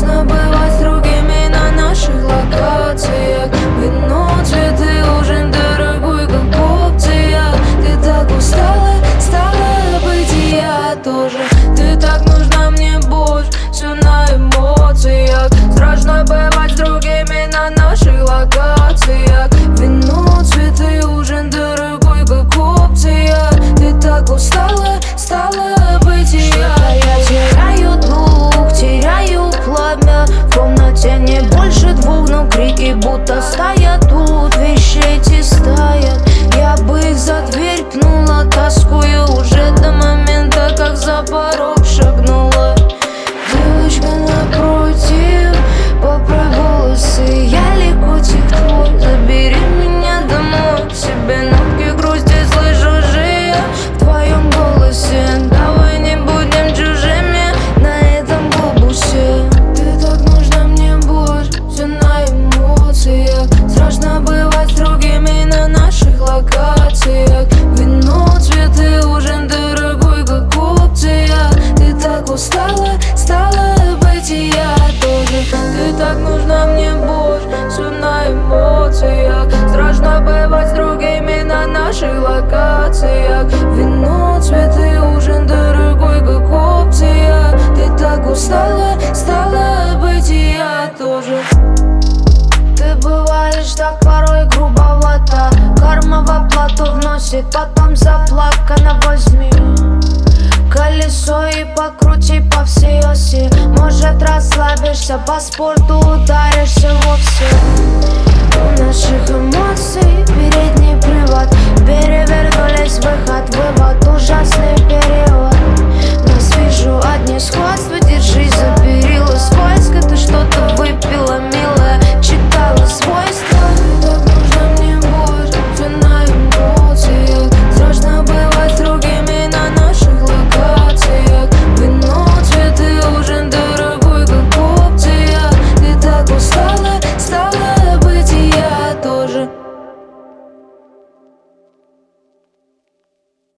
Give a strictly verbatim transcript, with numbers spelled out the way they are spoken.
Страшно бывать с другими на наших локациях. Вино, цветы, ужин дорогой, как опция. Ты так устала, стала быть, и я тоже. Ты так нужна мне больше, все на эмоциях. Страшно бывать с другими на наших локациях. Вино, цветы, ужин дорогой, как опция. Ты так устала, стала быть, и я. Я теряю дух, теряю пламя. В комнате не больше двух, но крики будто стоят тут. Вещи эти стоят, я бы их за дверь пнула. Тоскую уже до момента, как за порог шагнула. Девочка напротив, поправь волосы, я лягутик твой. Забери меня домой к себе, нотки грусти слышу же я в твоем голосе. Давай не будем чужими на этом глобусе. Ты так нужна мне больше, все на эмоциях. Страшно бывать с другими на наших локациях. Вино, цветы, ужин дорогой, как опция. Ты так устала, стала быть, и я тоже. Ты так нужна мне больше, все на эмоциях. Страшно бывать с другими на наших локациях. Вино, цветы, ужин дорогой, как опция. Ты так устала, стала быть, и я тоже. Ты бываешь так порой грубовато. Карма в оплату вносит, потом заплакано возьми колесо и покрути по всей оси. Может расслабишься по спорту,